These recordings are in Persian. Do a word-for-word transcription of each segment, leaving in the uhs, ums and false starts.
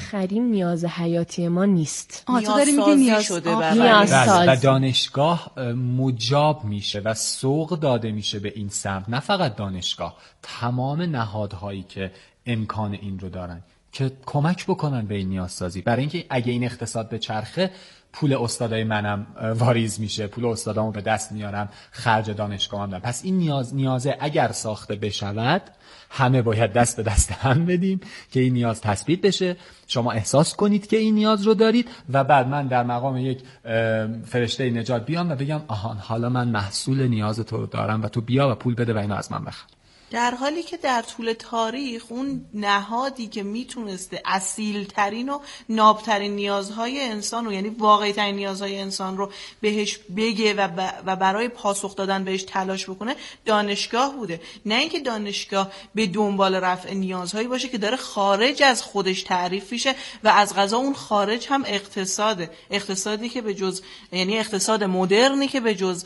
بخریم نیاز حیاتی ما نیست. آه تو داری میگی نیاز شده نیاز و دانشگاه مجاب میشه و سوق داده میشه به این سمت. نه فقط دانشگاه، تمام نهادهایی که امکان این رو دارن که کمک بکنن به این نیازسازی، برای اینکه اگه این اقتصاد به چرخه پول استادای منم واریز میشه، پول استادامو به دست میارم، خرج دانشگاهم دارم. پس این نیاز نیازه اگر ساخته بشود همه باید دست به دست هم بدیم که این نیاز تثبیت بشه، شما احساس کنید که این نیاز رو دارید و بعد من در مقام یک فرشته نجات بیام و بگم آهان حالا من محصول نیاز تو رو دارم و تو بیا و پول بده و اینو از من بخر. در حالی که در طول تاریخ اون نهادی که میتونسته اصیل ترین و نابترین نیازهای انسان رو، یعنی واقعی ترین نیازهای انسان رو بهش بگه و, ب... و برای پاسخ دادن بهش تلاش بکنه دانشگاه بوده. نه اینکه دانشگاه به دنبال رفع نیازهایی باشه که داره خارج از خودش تعریف میشه و از قضا اون خارج هم اقتصاده، اقتصادی که به جز، یعنی اقتصاد مدرنی که به جز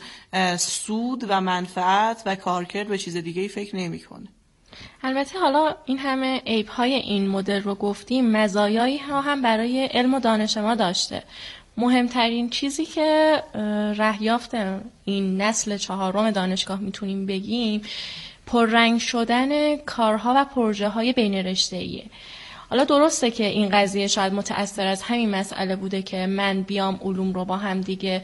سود و منفعت و کارکرد به چیز دیگه‌ای فکر نمی میکنه. البته حالا این همه عیب‌های این مدل رو گفتیم، مزایایی ها هم برای علم و دانش ما داشته. مهمترین چیزی که رهیافت این نسل چهارم دانشگاه میتونیم بگیم پررنگ شدن کارها و پروژه های بین رشته‌ایه. حالا درسته که این قضیه شاید متأثر از همین مسئله بوده که من بیام علوم رو با هم دیگه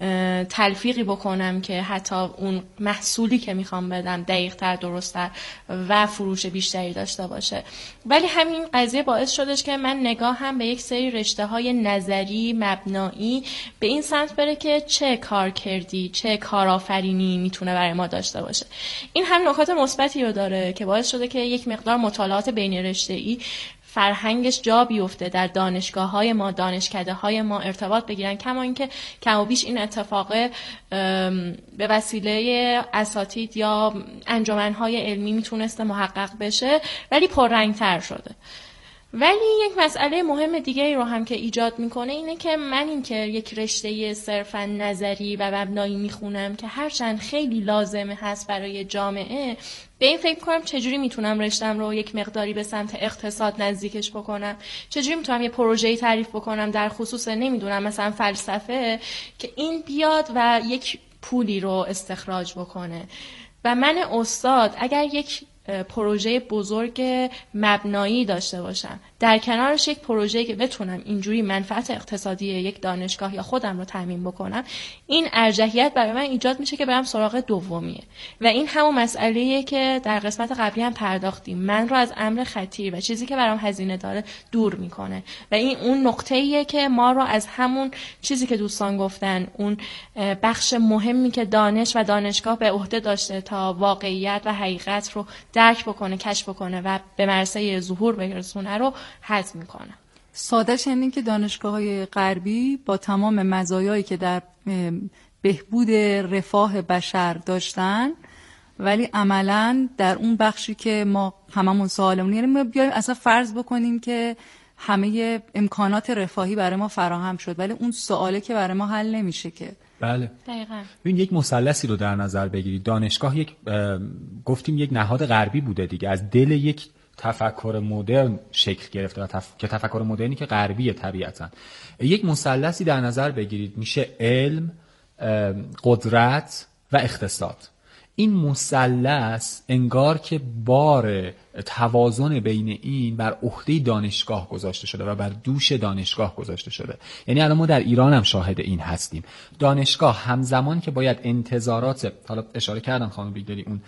تلفیقی بکنم که حتی اون محصولی که میخوام بدم دقیق‌تر، درست‌تر و فروش بیشتری داشته باشه، ولی همین قضیه باعث شدش که من نگاه هم به یک سری رشته‌های نظری مبنایی به این سمت بره که چه کار کردی، چه کارآفرینی میتونه برای ما داشته باشه. این هم نکات مثبتی رو داره که باعث شده که یک مقدار مطالعات بین رشته‌ای فرهنگش جا بیفته در دانشگاه‌های ما، دانشکده‌های ما ارتباط بگیرن، کما اینکه کم و بیش این اتفاق به وسیله اساتید یا انجمن‌های علمی میتونسته محقق بشه، ولی پررنگ‌تر شده. ولی یک مسئله مهم دیگه رو هم که ایجاد میکنه اینه که من این که یک رشته صرفا نظری و مبنایی میخونم که هرچند خیلی لازمه هست برای جامعه، به این فکر کنم چجوری میتونم رشتم رو یک مقداری به سمت اقتصاد نزدیکش بکنم، چجوری میتونم یه پروژه‌ای تعریف بکنم در خصوص نمیدونم مثلا فلسفه که این بیاد و یک پولی رو استخراج بکنه. و من استاد اگر یک پروژه بزرگ مبنایی داشته باشم، در کنارش یک پروژه‌ای که بتونم اینجوری منفعت اقتصادی یک دانشگاه یا خودم رو تامین بکنم، این ارجحیت برای من ایجاد میشه که برم سراغ دومیه. و این همون مسئله‌ایه که در قسمت قبلی هم پرداختیم، من رو از امر خطیر و چیزی که برام هزینه داره دور میکنه و این اون نقطه‌ایه که ما رو از همون چیزی که دوستان گفتن، اون بخش مهمی که دانش و دانشگاه به عهده داشته تا واقعیت و حقیقت رو درک بکنه، کشف بکنه و به مرحله ظهور برسونه رو حذف میکنه. ساده‌ش اینه که دانشگاه‌های غربی با تمام مزایایی که در بهبود رفاه بشر داشتن، ولی عملاً در اون بخشی که ما هممون سوالمون، یعنی ما بیایم اصلا فرض بکنیم که همه امکانات رفاهی برای ما فراهم شد، ولی اون سواله که برای ما حل نمیشه که. بله دقیقاً. ببین یک مثلثی رو در نظر بگیرید. دانشگاه یک گفتیم یک نهاد غربی بوده دیگه، از دل یک تفکر مدرن شکل گرفته و تف... که تفکر مدرنی که غربیه طبیعتاً. یک مثلثی در نظر بگیرید، میشه علم، قدرت و اقتصاد. این مثلث انگار که بار توازن بین این بر عهده دانشگاه گذاشته شده و بر دوش دانشگاه گذاشته شده. یعنی الان ما در ایران هم شاهد این هستیم. دانشگاه همزمان که باید انتظارات، حالا اشاره کردم خانم بیگداری، اون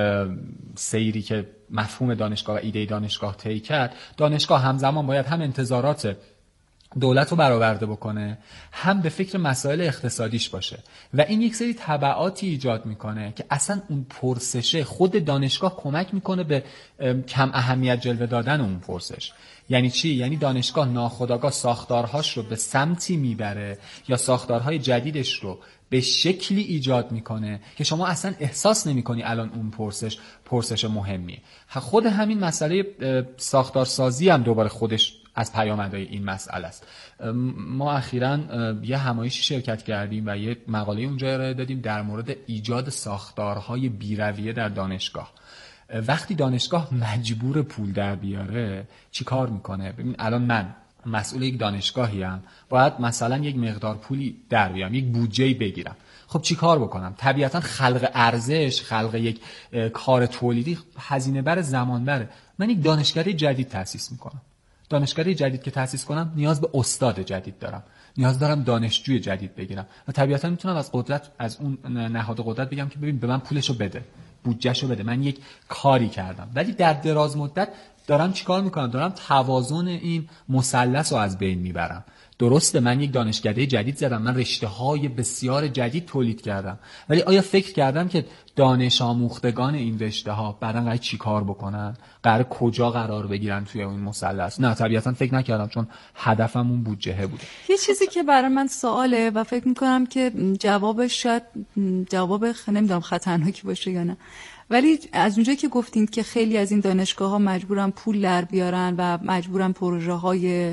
سیری که مفهوم دانشگاه و ایده دانشگاه طی کرد، دانشگاه همزمان باید هم انتظارات دولت رو برآورده بکنه، هم به فکر مسائل اقتصادیش باشه و این یک سری تبعاتی ایجاد میکنه که اصلا اون پرسشه خود دانشگاه کمک میکنه به کم اهمیت جلوه دادن اون پرسش. یعنی چی؟ یعنی دانشگاه ناخودآگاه ساختارهاش رو به سمتی میبره یا ساختارهای جدیدش رو به شکلی ایجاد میکنه که شما اصلا احساس نمیکنی الان اون پرسش پرسش مهمیه. خود همین مسئله ساختارسازی هم دوباره خودش از پیامدهای این مسئله است. ما اخیراً یه همایشی شرکت کردیم و یه مقاله اونجا ارائه دادیم در مورد ایجاد ساختارهای بی‌رویه در دانشگاه. وقتی دانشگاه مجبور پول در بیاره چی کار میکنه؟ ببین الان من مسئول یک دانشگاهی ام، باید مثلا یک مقدار پولی در بیارم، یک بودجه‌ای بگیرم. خب چی کار بکنم؟ طبیعتا خلق ارزش، خلق یک کار تولیدی هزینه بر، زمان بره. من یک دانشکده جدید تأسیس میکنم. دانشکده جدید که تأسیس کنم نیاز به استاد جدید دارم، نیاز دارم دانشجوی جدید بگیرم و طبیعتا میتونم از قدرت، از اون نهاد قدرت بگم که ببین به من پولشو بده، بودجهشو بده، من یک کاری کردم. ولی در دراز مدت دارم چیکار میکنم؟ دارم توازن این مثلث رو از بین میبرم. درسته من یک دانشکده جدید زدم، من رشته‌های بسیار جدید تولید کردم، ولی آیا فکر کردم که دانش آموختگان این رشته‌ها بعداً قراره چیکار بکنن؟ قراره کجا قرار بگیرن توی این مثلث؟ نه، طبیعتاً فکر نکردم، چون هدفم اون بودجه بود. یه چیزی که برای من سواله و فکر میکنم که جوابش شاید جواب نمیدونم خطرناکی باشه یا نه، ولی از اونجایی که گفتین که خیلی از این دانشگاه‌ها مجبورن پول در بیارن و مجبورن پروژه‌های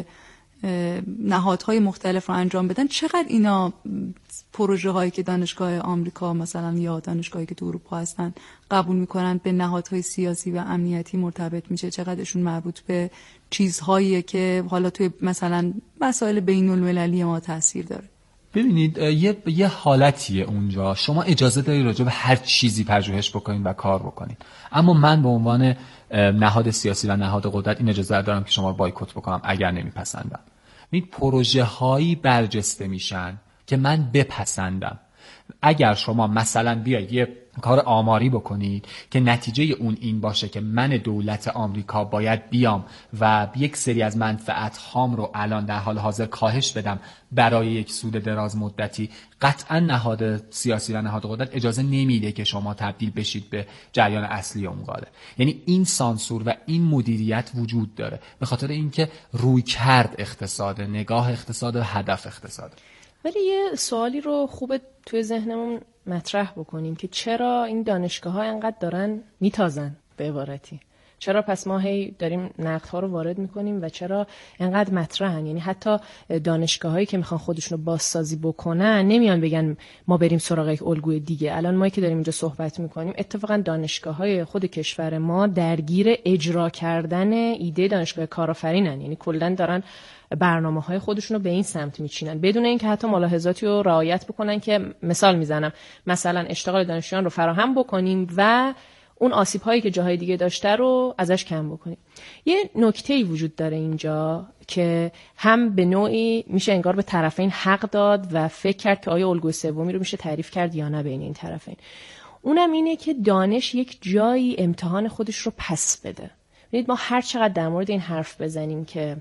نهادهای مختلف رو انجام بدن، چقدر اینا پروژه هایی که دانشگاه آمریکا مثلا یا دانشگاهی که تو اروپا هستن قبول میکنن به نهادهای سیاسی و امنیتی مرتبط میشه؟ چقدرشون مربوط به چیزهایی که حالا توی مثلا مسائل بین المللی ما تاثیر داره؟ ببینید یه یه حالتیه اونجا، شما اجازه دارید راجع به هر چیزی پژوهش بکنید و کار بکنید، اما من به عنوان نهاد سیاسی و نهاد قدرت این اجازه دارم که شما رو بایکوت بکنم اگر نمیپسندم. این پروژه هایی برجسته میشن که من بپسندم. اگر شما مثلا بیاید یه کار آماری بکنید که نتیجه اون این باشه که من دولت آمریکا باید بیام و یک سری از منفعت هام رو الان در حال حاضر کاهش بدم برای یک سود دراز مدتی، قطعا نهاد سیاسی و نهاد قدرت اجازه نمیده که شما تبدیل بشید به جریان اصلی اون قاله. یعنی این سانسور و این مدیریت وجود داره به خاطر اینکه روی کرد اقتصاد، نگاه اقتصاد و هدف اقتصاد. ولی یه سوالی رو خوبه توی ذهنمون مطرح بکنیم که چرا این دانشگاه‌ها انقدر دارن میتازن به عبارتی؟ چرا پس ما هی داریم نقدها رو وارد میکنیم و چرا انقدر مطرحن؟ یعنی حتی دانشگاهایی که میخوان خودشون رو بازسازی بکنن نمیان بگن ما بریم سراغ یک الگوی دیگه. الان ما که داریم اینجا صحبت میکنیم اتفاقا دانشگاه‌های خود کشور ما درگیر اجرا کردن ایده دانشگاه کارآفرینن، یعنی کلا دارن برنامه‌های خودشون رو به این سمت میچینن بدون اینکه حتی ملاحظاتی رو رعایت بکنن که مثال میزنم مثلا اشتغال دانشجویان رو فراهم بکنیم و اون آسیب‌هایی که جاهای دیگه داشته رو ازش کم بکنیم. یه نکته‌ای وجود داره اینجا که هم به نوعی میشه انگار به طرفین حق داد و فکر کرد که آیا الگوی سومی رو میشه تعریف کرد یا نه بین این طرفین. اونم اینه که دانش یک جایی امتحان خودش رو پس بده. ببینید ما هر چقدر در مورد این حرف بزنیم که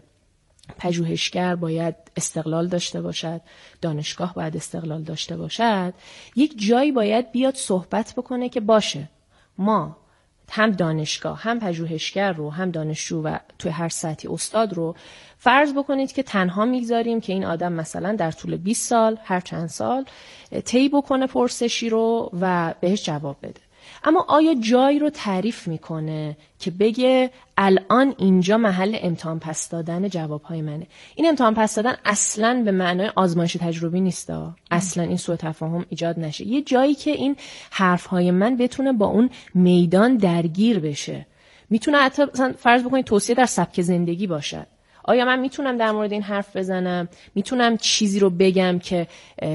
پژوهشگر باید استقلال داشته باشد، دانشگاه باید استقلال داشته باشد، یک جایی باید بیاد صحبت بکنه که باشه ما هم دانشگاه هم پژوهشگر رو هم دانشجو و توی هر سطحی استاد رو فرض بکنید که تنها میگذاریم که این آدم مثلا در طول بیست سال هر چند سال طی بکنه پرسشی رو و بهش جواب بده. اما آیا جایی رو تعریف میکنه که بگه الان اینجا محل امتحان پس دادن جوابهای منه؟ این امتحان پس دادن اصلاً به معنای آزمایش تجربی نیست، اصلاً این سوء تفاهم ایجاد نشه. یه جایی که این حرفهای من بتونه با اون میدان درگیر بشه. میتونه حتی مثلا فرض بکنید توصیه در سبک زندگی باشد. آیا من میتونم در مورد این حرف بزنم؟ میتونم چیزی رو بگم که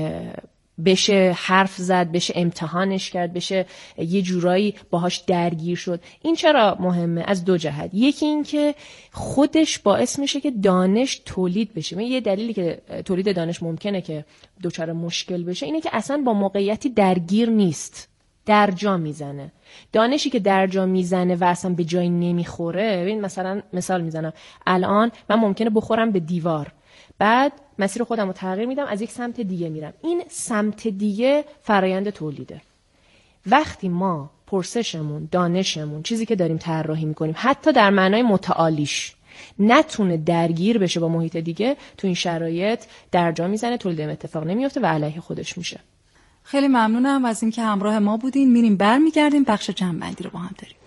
بشه حرف زد، بشه امتحانش کرد، بشه یه جورایی باهاش درگیر شد؟ این چرا مهمه؟ از دو جهت. یکی این که خودش باعث میشه که دانش تولید بشه. یه دلیلی که تولید دانش ممکنه که دچار مشکل بشه اینه که اصلا با موقعیتی درگیر نیست، در جا میزنه. دانشی که در جا میزنه و اصلا به جایی نمیخوره، ببین مثلا مثال میزنم، الان من ممکنه بخورم به دیوار، بعد مسیر خودم رو تغییر میدم، از یک سمت دیگه میرم. این سمت دیگه فرایند تولیده. وقتی ما پرسشمون، دانشمون، چیزی که داریم طراحی میکنیم حتی در معنای متعالیش نتونه درگیر بشه با محیط دیگه، تو این شرایط در جا میزنه، تولید اتفاق نمیفته و علیه خودش میشه. خیلی ممنونم از اینکه همراه ما بودین. میریم برمیگردیم بخش جمع‌بندی رو با هم داریم.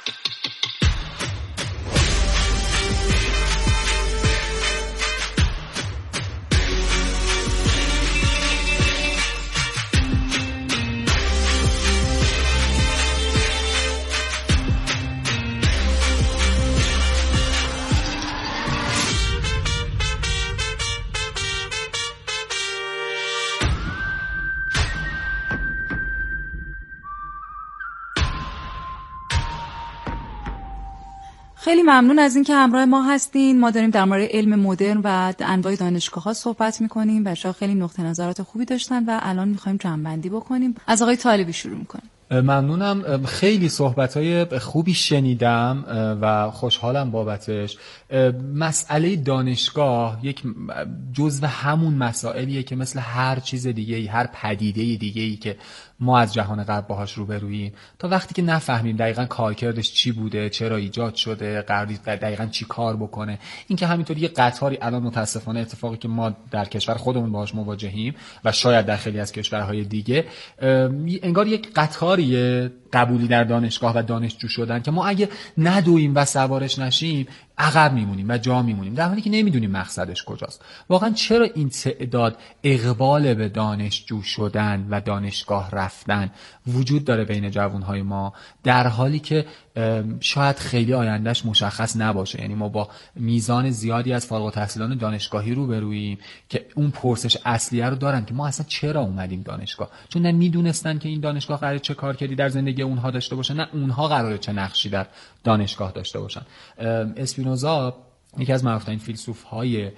خیلی ممنون از اینکه همراه ما هستین. ما داریم در مورد علم مدرن و انواع دانشگاه‌ها صحبت می‌کنیم. بچه‌ها خیلی نقطه نظرات خوبی داشتن و الان می‌خوایم جمع‌بندی بکنیم. از آقای طالبی شروع می‌کنیم. ممنونم. خیلی صحبت‌های خوبی شنیدم و خوشحالم بابتش. مسئله دانشگاه یک جزو همون مسائلیه که مثل هر چیز دیگه‌ای، هر پدیده دیگه‌ای که ما از جهان غرب باهاش روبروییم، تا وقتی که نفهمیم دقیقاً کارکردش چی بوده، چرا ایجاد شده، قراره دقیقاً چی کار بکنه، این که همینطوری یه قطاری الان متاسفانه اتفاقی که ما در کشور خودمون باهاش مواجهیم و شاید در خیلی از کشورهای دیگه، انگار یک قطاریه قبولی در دانشگاه و دانشجو شدن که ما اگه ندویم و سوارش نشیم عقب میمونیم و جا میمونیم، در حالی که نمیدونیم مقصدش کجاست. واقعا چرا این تعداد اقبال به دانشجو شدن و دانشگاه رفتن وجود داره بین جوانهای ما، در حالی که شاید خیلی آیندهش مشخص نباشه؟ یعنی ما با میزان زیادی از فارغ التحصیلان دانشگاهی روبروییم که اون پرسش اصلیه رو دارن که ما اصلا چرا اومدیم دانشگاه، چون نه میدونستن که این دانشگاه قراره چه کارکردی در زندگی اونها داشته باشه، نه اونها قراره چه نقشی در دانشگاه داشته باشن. اسپینوزا یکی از معروف‌ترین فیلسوف‌های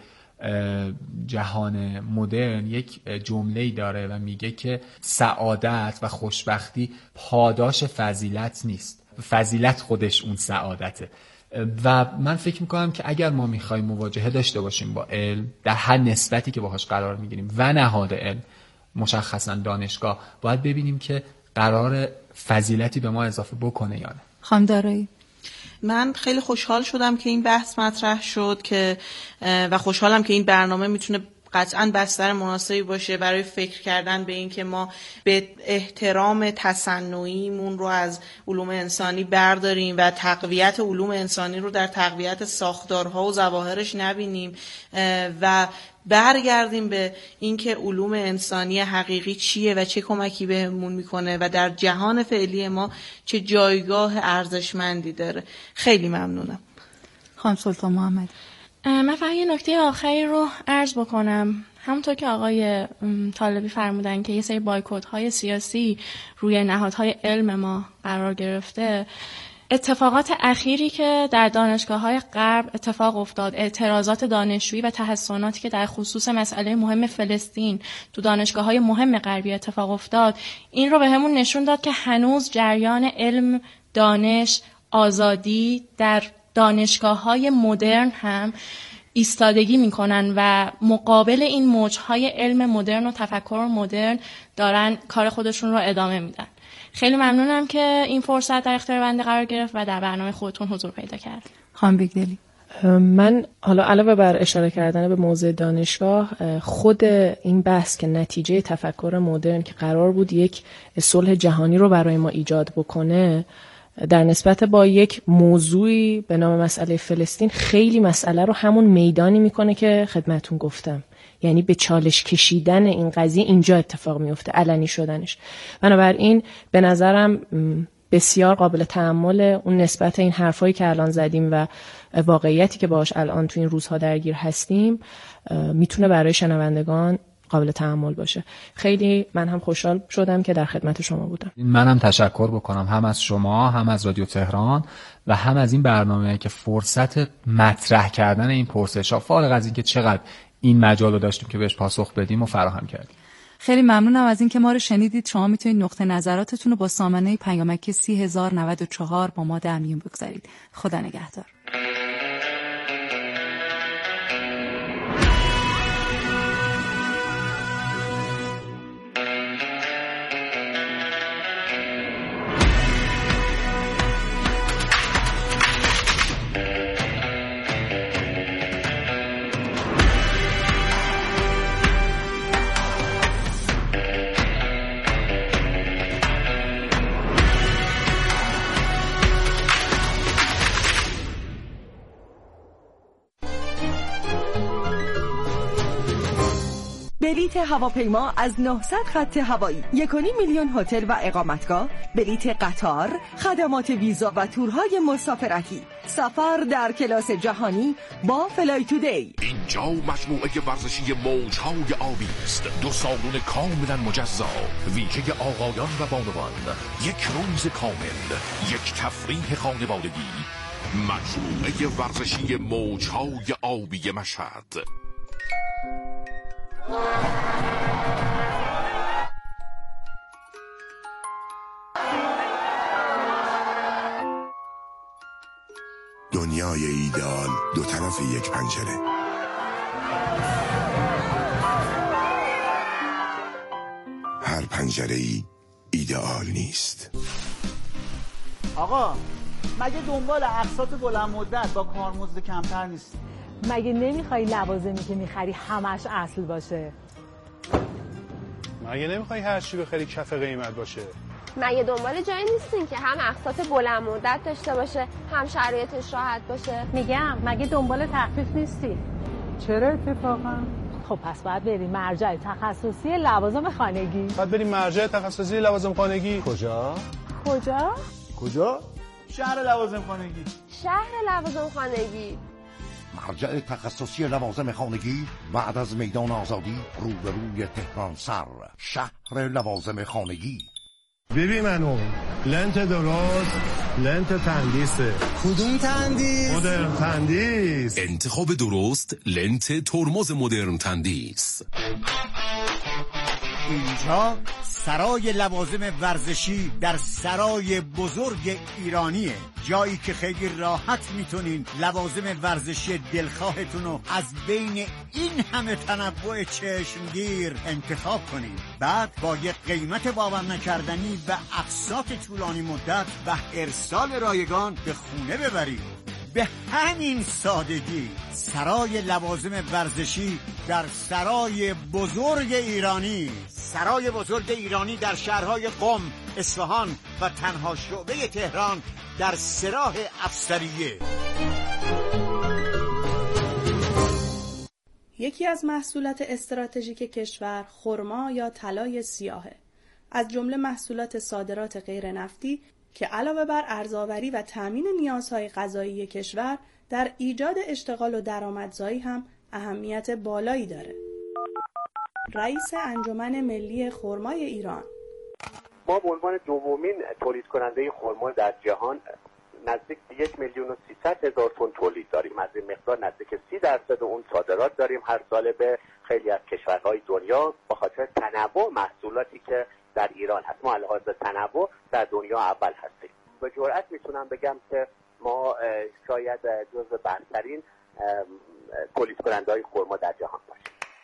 جهان مدرن یک جمله‌ای داره و میگه که سعادت و خوشبختی پاداش فضیلت نیست، فضیلت خودش اون سعادته. و من فکر میکنم که اگر ما میخوایم مواجهه داشته باشیم با علم در هر نسبتی که باهاش قرار میگیریم و نهاد علم مشخصا دانشگاه، باید ببینیم که قرار فضیلتی به ما اضافه بکنه یا نه. خانم دارایی؟ من خیلی خوشحال شدم که این بحث مطرح شد که و خوشحالم که این برنامه میتونه قطعاً بستر مناسبی باشه برای فکر کردن به این که ما به احترام تصنعیمون رو از علوم انسانی برداریم و تقویت علوم انسانی رو در تقویت ساختارها و ظواهرش نبینیم و برگردیم به اینکه علوم انسانی حقیقی چیه و چه کمکی بهمون میکنه و در جهان فعلی ما چه جایگاه ارزشمندی داره. خیلی ممنونم. خانم سلطان محمد. من فقط یه نکته آخری رو عرض بکنم. همونطور که آقای طالبی فرمودن که یه سری بایکوت‌های سیاسی روی نهادهای علم ما قرار گرفته، اتفاقات اخیری که در دانشگاه‌های غرب اتفاق افتاد، اعتراضات دانشجویی و تحسناتی که در خصوص مسئله مهم فلسطین تو دانشگاه‌های مهم غربی اتفاق افتاد، این رو به همون نشون داد که هنوز جریان علم، دانش، آزادی در دانشگاه‌های مدرن هم ایستادگی میکنن و مقابل این موجهای علم مدرن و تفکر مدرن دارن کار خودشون رو ادامه میدن. خیلی ممنونم که این فرصت در اختیار بنده قرار گرفت و در برنامه خودتون حضور پیدا کرد. خانم بیگدلی. من حالا علاوه بر اشاره کردن به موضوع دانشگاه، خود این بحث که نتیجه تفکر مدرن که قرار بود یک صلح جهانی رو برای ما ایجاد بکنه، در نسبت با یک موضوعی به نام مسئله فلسطین خیلی مسئله رو همون میدانی میکنه که خدمتون گفتم، یعنی به چالش کشیدن این قضیه اینجا اتفاق میفته، علنی شدنش. بنابراین به نظرم بسیار قابل تأمل اون نسبت این حرفایی که الان زدیم و واقعیتی که باهاش الان تو این روزها درگیر هستیم میتونه برای شنوندگان قابل تأمل باشه. خیلی من هم خوشحال شدم که در خدمت شما بودم. منم تشکر بکنم هم از شما، هم از رادیو تهران و هم از این برنامه که فرصت مطرح کردن این پرسش‌ها، فارغ از اینکه چقدر این مجال رو داشتیم که بهش پاسخ بدیم و فراهم کردیم. خیلی ممنونم از اینکه ما رو شنیدید. شما میتونید نقطه نظراتتون رو با سامانه پیامک سی هزار و نود و چهار با ما در میون بگذارید. خدا نگهدار. بلیت هواپیما از نهصد خط هوایی، یک و نیم میلیون هتل و اقامتگاه، بلیت قطار، خدمات ویزا و تورهای مسافرتی، سفر در کلاس جهانی با فلای تودی. اینجا مجموعه ورزشی موجهای آبی است، دو سالن کاملا مجزا، ویژه آقایان و بانوان، یک روز کامل، یک تفریح خانوادگی. مجموعه ورزشی موجهای آبی مشهد. دنیای ایدئال دو طرف یک پنجره. هر پنجره ای ایدئال نیست. آقا مگه دنبال اقساط بلند مدت با کارمزد کمتر نیست؟ مگه نمیخوای لوازمی که میخری همش اصل باشه؟ مگه نمیخوای هر چی بخری کف قیمت باشه؟ مگه دنبال جایی نیستین که هم اقساط بلند مدت داشته باشه هم شرایطش راحت باشه؟ میگم مگه دنبال تخفیف نیستی؟ چرا اتفاقا؟ خب پس باید بریم مرجع تخصصی لوازم خانگی. باید بریم مرجع تخصصی لوازم خانگی. کجا؟ کجا؟ کجا؟ شهر لوازم خانگی. شهر لوازم خانگی. مرجع تخصصی لوازم خانگی بعد از میدان آزادی روبروی تهران سر، شهر لوازم خانگی. ببین منو لنت درست، لنت تندیسه. کدوم تندیس؟ مدرن تندیس. انتخاب درست لنت ترمز مدرن تندیس. اینجا سرای لوازم ورزشی در سرای بزرگ ایرانیه، جایی که خیلی راحت میتونین لوازم ورزشی دلخواهتون رو از بین این همه تنوع چشمگیر انتخاب کنین، بعد با یک قیمت باور نکردنی و اقساط طولانی مدت و ارسال رایگان به خونه ببرید. به همین سادگی سرای لوازم ورزشی در سرای بزرگ ایرانی. سرای بزرگ ایرانی در شهرهای قم، اصفهان و تنها شعبه تهران در سراح افسریه. یکی از محصولات استراتژیک کشور خرما یا طلای سیاهه. از جمله محصولات صادرات غیر نفتی که علاوه بر ارزآوری و تامین نیازهای غذایی کشور در ایجاد اشتغال و درآمدزایی هم اهمیت بالایی داره. رئیس انجمن ملی خرمای ایران: ما به عنوان دومین تولید کننده خرما در جهان نزدیک یک میلیون و سیصد هزار تن تولید داریم. از این مقدار نزدیک سی درصد اون صادرات داریم هر ساله به خیلی از کشورهای دنیا، به خاطر تنوع محصولاتی که در ایران هست. ما علاوه بر تنوع در دنیا اول هستیم. به جرئت میتونم بگم که ما شاید جزو برترین تولید کننده‌های خرما در جهان باشیم.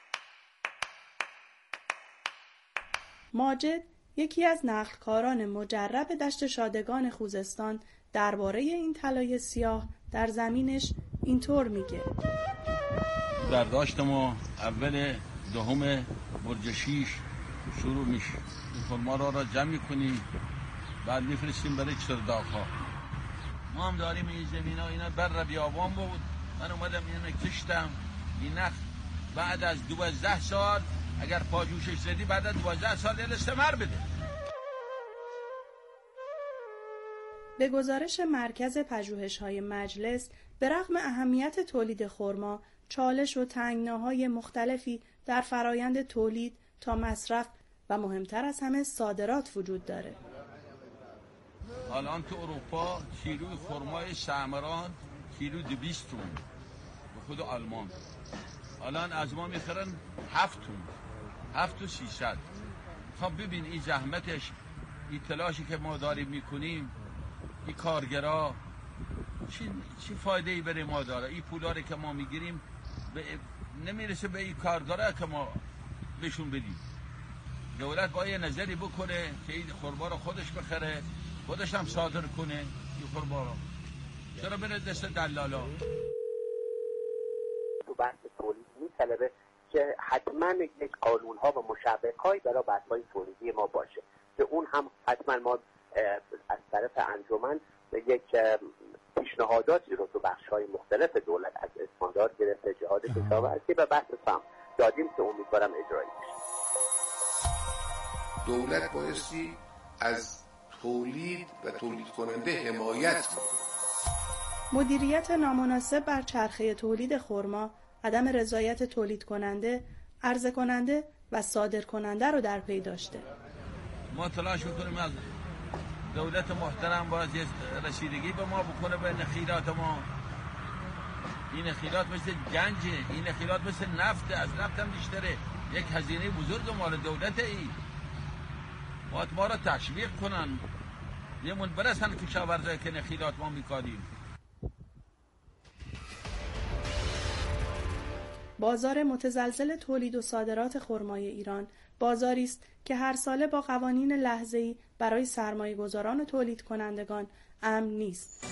ماجد، یکی از نقلکاران مجرب دشت شادگان خوزستان، درباره این طلای سیاه در زمینش اینطور میگه: برداشت ما اول دهم برج شیش شروع میشه. این خرما را را جمع میکنیم، بعد میفرستیم برای چرداغ‌ها. ما هم داریم این زمین ها اینا بر بیابان بود. من اومدم اینو کشتم. این نخ بعد از دوازده سال اگر پاجوشش زدی بعد از دوازده سال دل ثمر بده. به گزارش مرکز پژوهش‌های مجلس، به رغم اهمیت تولید خرما، چالش و تنگناهای مختلفی در فرایند تولید تا مصرف و مهمتر از همه صادرات وجود داره. الان تو اروپا کیلوی خرمای شمران کیلو دویست تومن، به خود آلمان الان از ما میخرن هفت تومن، هفت و سیصد. خب ببین این زحمتش، این تلاشی که ما داریم میکنیم، این کارگرا چی چی فایده ای برای ما داره؟ این پولاری که ما میگیریم به نمیرسه به این کارگرا که ما بهشون بدیم. دولت باید یه نظری بکنه که این خرما رو خودش بخره، خودش هم صادر کنه این خرما رو. چرا بره دست دلالا؟ تو بحث تولید میطلبه که حتما یک قانون‌ها و مشوق‌هایی برای بحث‌های تولیدی ما باشه که اون هم حتما ما از طرف انجمن یک پیشنهاداتی رو تو بخش‌های مختلف دولت از استاندارد گرفته جهاد کشاورزی و بحث سهم دادیم که امیدوارم اجرایی بشه. دولت بایستی از تولید و تولید کننده حمایت بکنه. مدیریت نامناسب بر چرخه تولید خرما، عدم رضایت تولید کننده، عرضه کننده و صادر کننده رو در پی داشته. ما تلاش میکنیم از دولت محترم باز رسیدگی به ما بکنه به نخیلات ما. این نخیلات مثل گنجه، این نخیلات مثل نفت، از نفت هم بیشتره. یک هزینه بزرگ مال دولت ای. باید ما را تشویق کنن، یه من برسن کشاورزایی که نخیلات ما میکاریم. بازار متزلزل تولید و صادرات خرمای ایران بازاری است که هر ساله با قوانین لحظه‌ای برای سرمایه‌گذاران و تولید کنندگان امن نیست.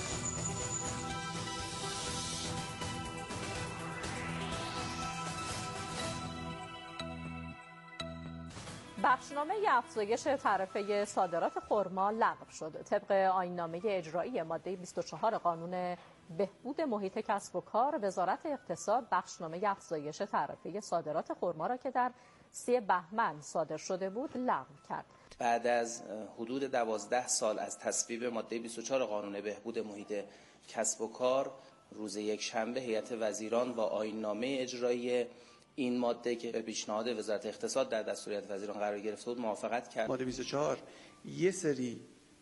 بخشنامه افزایش تعرفه صادرات خرما لغو شد. طبق آیین‌نامه اجرایی ماده بیست و چهار قانون بهبود محیط کسب و کار، وزارت اقتصاد بخشنامه افزایش تعرفه صادرات خرما را که در سی بهمن صادر شده بود لغو کرد. بعد از حدود دوازده سال از تصویب ماده بیست و چهار قانون بهبود محیط کسب و کار، روز یک شنبه هیئت وزیران با آیین‌نامه اجرایی این ماده که پیشنهاد وزارت اقتصاد در دستور هیئت وزیران قرار گرفته بود موافقت کرد. ماده بیست و چهار یه سری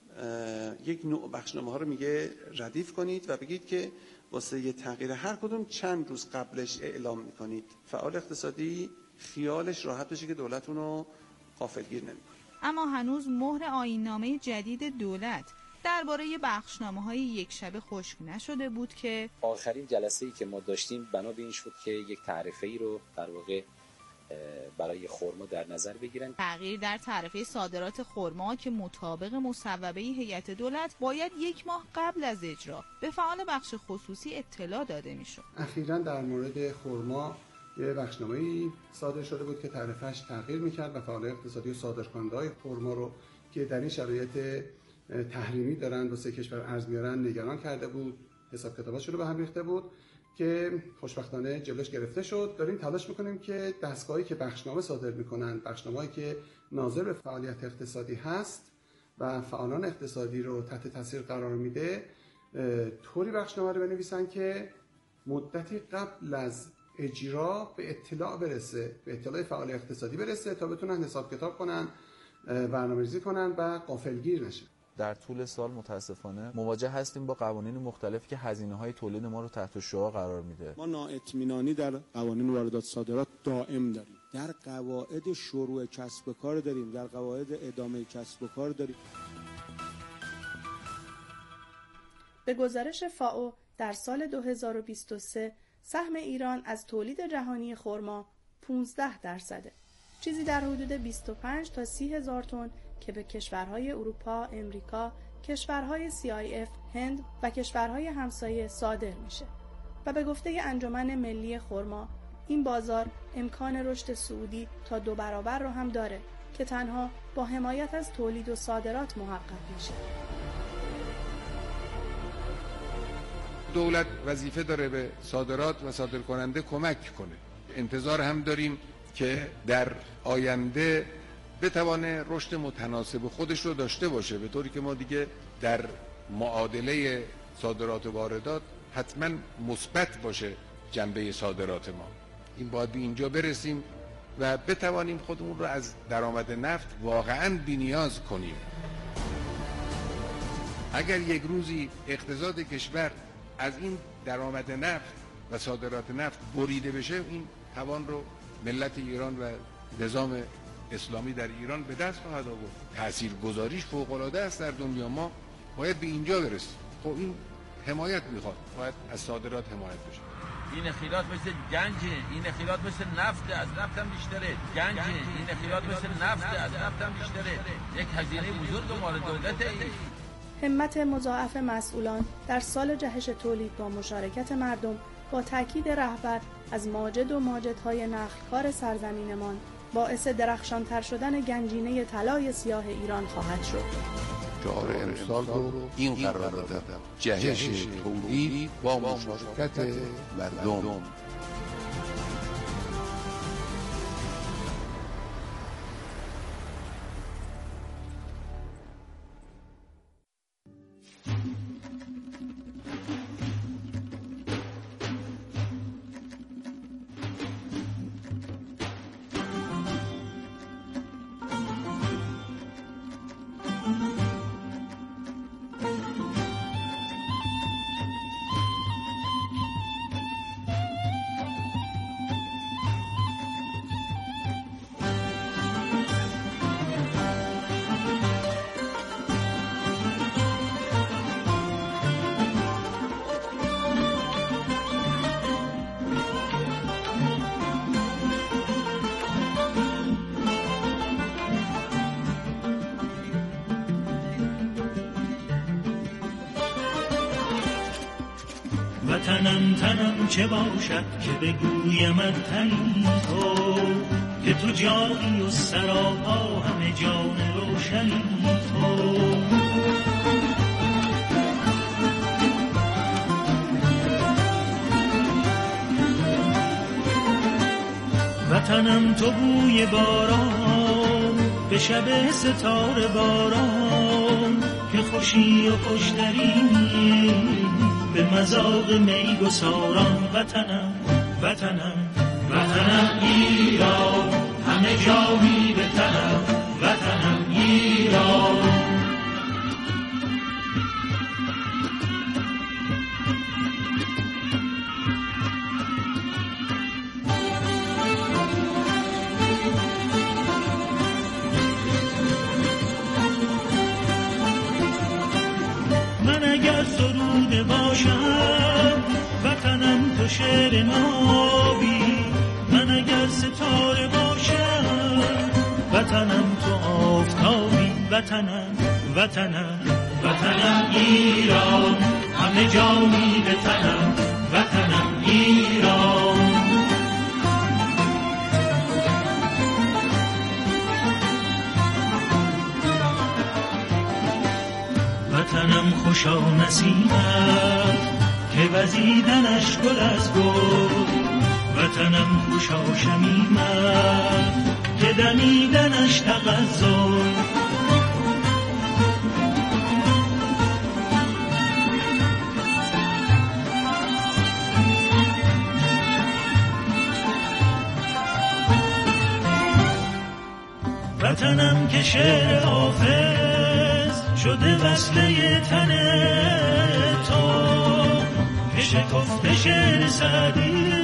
یک نوع بخشنامه ها رو میگه ردیف کنید و بگید که واسه یه تغییر هر کدوم چند روز قبلش اعلام میکنید. فعال اقتصادی خیالش راحت بشه که دولت اونو غافلگیر نمیکنه. اما هنوز مهر آیین‌نامه جدید دولت درباره بخشنامه‌های یک شبه خشک نشده بود که آخرین جلسه‌ای که ما داشتیم بنا به این شد که یک تعرفه‌ای رو در واقع برای خرما در نظر بگیرن. تغییر در تعرفه صادرات خرما که مطابق مصوبه هیئت دولت باید یک ماه قبل از اجرا به فعال بخش خصوصی اطلاع داده میشد. اخیراً در مورد خرما یه بخشنامه‌ای صادر شده بود که تعرفه‌اش تغییر می‌کرد و فعال اقتصادی و صادرکننده‌های خرما رو که در این شرایط تحریمی دارن با سه کشور ارز میارن نگران کرده بود. حساب کتاباشون رو به هم ریخته بود که خوشبختانه جلوش گرفته شد. داریم تلاش میکنیم که دستگاهی که بخشنامه صادر میکنن، بخشنامه‌ای که ناظر به فعالیت اقتصادی هست و فعالان اقتصادی رو تحت تاثیر قرار میده، طوری بخشنامه رو بنویسن که مدتی قبل از اجرا به اطلاع برسه، به اطلاع فعال اقتصادی برسه تا بتونن حساب کتاب کنن، برنامه‌ریزی کنن و غافلگیر نشن. در طول سال متاسفانه مواجه هستیم با قوانین مختلفی که هزینه‌های تولید ما رو تحت شعاع قرار میده. ما نااطمینانی در قوانین واردات صادرات دائم داریم. در قواعد شروع کسب و کار داریم، در قواعد ادامه کسب و کار داریم. به گزارش فائو در سال دو هزار و بیست و سه سهم ایران از تولید جهانی خرما پانزده درصده. چیزی در حدود بیست و پنج تا سی هزار تن که به کشورهای اروپا، امریکا، کشورهای سی آی اف، هند و کشورهای همسایه صادر میشه. و به گفته انجمن ملی خرما، این بازار امکان رشد صعودی تا دو برابر رو هم داره که تنها با حمایت از تولید و صادرات محقق میشه. دولت وظیفه داره به صادرات و صادرکننده کمک کنه. انتظار هم داریم که در آینده بتوانه رشد متناسب خودش رو داشته باشه، به طوری که ما دیگه در معادله صادرات و واردات حتما مثبت باشه جنبه صادرات ما. این باید به اینجا برسیم و بتوانیم خودمون رو از درآمد نفت واقعاً بی‌نیاز کنیم. اگر یک روزی اقتصاد کشور از این درآمد نفت و صادرات نفت بریده بشه، این توان رو ملت ایران و نظام اسلامی در ایران به دست خواهد آورد. تاثیرگذاریش فوق‌العاده است در دنیا. ما باید به اینجا برسیم. خب این حمایت میخواد، باید از صادرات حمایت بشه. این نخیلات مثل گنجه، این نخیلات مثل نفت، از نفت هم بیشتره. گنجه، این نخیلات مثل نفت، از نفت هم بیشتره. یک هزینه بزرگ مال دولت ای. همت مضاعف مسئولان در سال جهش تولید با مشارکت مردم با تاکید رهبر از ماجد و ماجدهای نخلکار سرزمینمان باعث درخشانتر شدن گنجینه طلای سیاه ایران خواهد شد. شعار امسال رو این قرار دادم: جهش تولید با مشارکت مردم. وطنم تنم چه باشد که بگویمت تنی تو، که تو جانی و سراپا همه جان روشنی تو. وطنم تو بوی باران به شب ستاره باران، که خوشی و خوشترینی به مذاق می گساران. وطنم وطنم وطنم ایران، همه جا می به تنم. وطنم ایران، من اگر سروده باشم وطنم تو شعر نابی، من اگر ستاره باشم وطنم تو آفتابی. وطنم وطنم وطنم ایران، همه جا می به تنم. وطنم ایران، وطنم خوشا نسیمت که وزیدنش گل از گل. وطنم خوشا شمیمت که دمیدنش تغزل. وطنم که شعر حافظ شده وصله تن تو، که شکفته شعر سعدی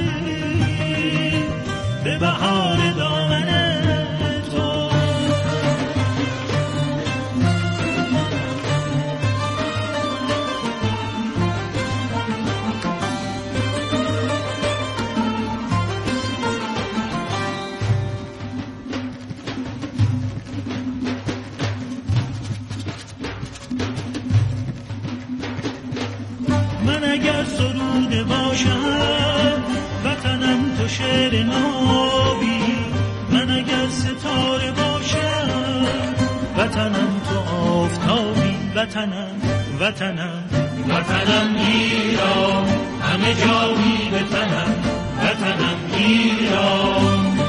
به بهار دامن تو. من اگر سروده باشم وطنم تو شعر نابی، من اگر ستاره باشم وطنم تو آفتابی. وطنم وطنم وطنم ایران، همه جا می به تنم. وطنم ایران،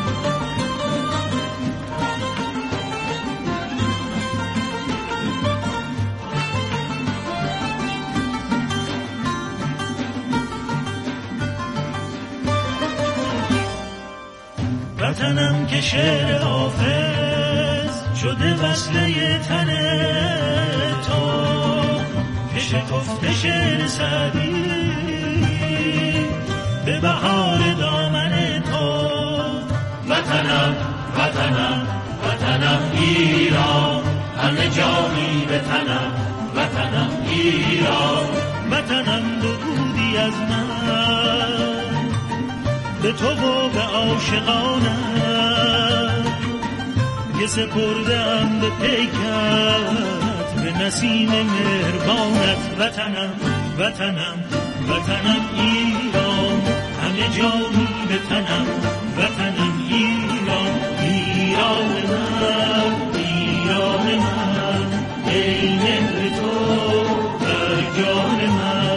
وطنم که شعر حافظ شده وصله تن تو، که شکفته شعر سعدی به بهار دامن تو. وطنم وطنم وطنم ایران، همه جا می به تنم. وطنم ایران، وطنم درودی از من به تو و به عاشقانم، که سپردم به پیکت به نسیم مهربانت. وطنم وطنم وطنم ایران، همه جا می به تنم. وطنم